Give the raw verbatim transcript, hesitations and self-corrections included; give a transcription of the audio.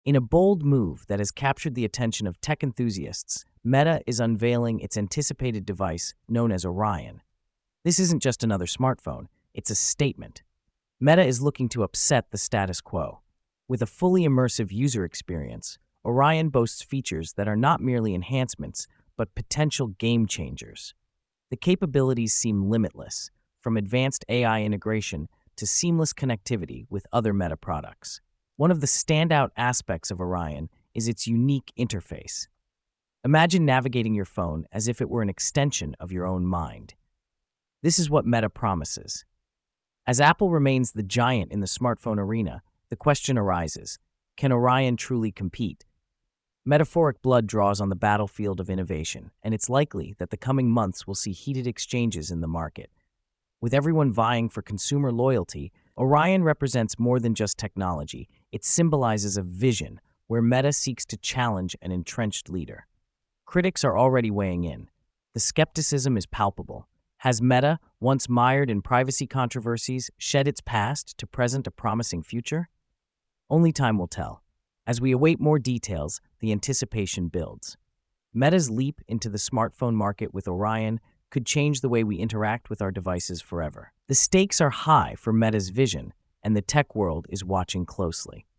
In a bold move that has captured the attention of tech enthusiasts, Meta is unveiling its anticipated device known as Orion. This isn't just another smartphone, it's a statement. Meta is looking to upset the status quo. With a fully immersive user experience, Orion boasts features that are not merely enhancements, but potential game changers. The capabilities seem limitless, from advanced A I integration to seamless connectivity with other Meta products. One of the standout aspects of Orion is its unique interface. Imagine navigating your phone as if it were an extension of your own mind. This is what Meta promises. As Apple remains the giant in the smartphone arena, the question arises, can Orion truly compete? Metaphoric blood draws on the battlefield of innovation, and it's likely that the coming months will see heated exchanges in the market. With everyone vying for consumer loyalty, Orion represents more than just technology. It symbolizes a vision where Meta seeks to challenge an entrenched leader. Critics are already weighing in. The skepticism is palpable. Has Meta, once mired in privacy controversies, shed its past to present a promising future? Only time will tell. As we await more details, the anticipation builds. Meta's leap into the smartphone market with Orion could change the way we interact with our devices forever. The stakes are high for Meta's vision, and the tech world is watching closely.